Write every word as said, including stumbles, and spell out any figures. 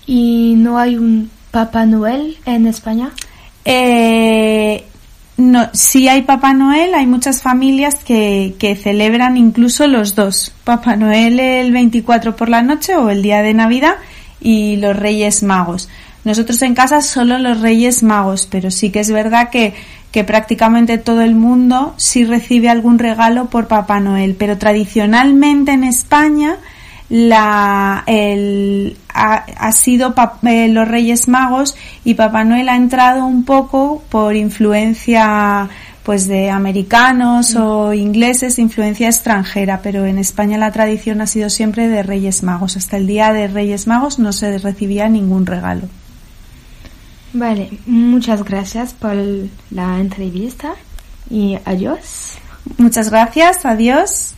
¿Y no hay un Papá Noel en España? Eh, no, sí hay Papá Noel, hay muchas familias que, que celebran incluso los dos. Papá Noel el veinticuatro por la noche o el día de Navidad y los Reyes Magos. Nosotros en casa solo los Reyes Magos, pero sí que es verdad que, que prácticamente todo el mundo sí recibe algún regalo por Papá Noel, pero tradicionalmente en España la el ha, ha sido pa, eh, los Reyes Magos, y Papá Noel ha entrado un poco por influencia pues de americanos mm. o ingleses, influencia extranjera, pero en España la tradición ha sido siempre de Reyes Magos. Hasta el día de Reyes Magos no se recibía ningún regalo. Vale, muchas gracias por la entrevista y adiós. Muchas gracias, adiós.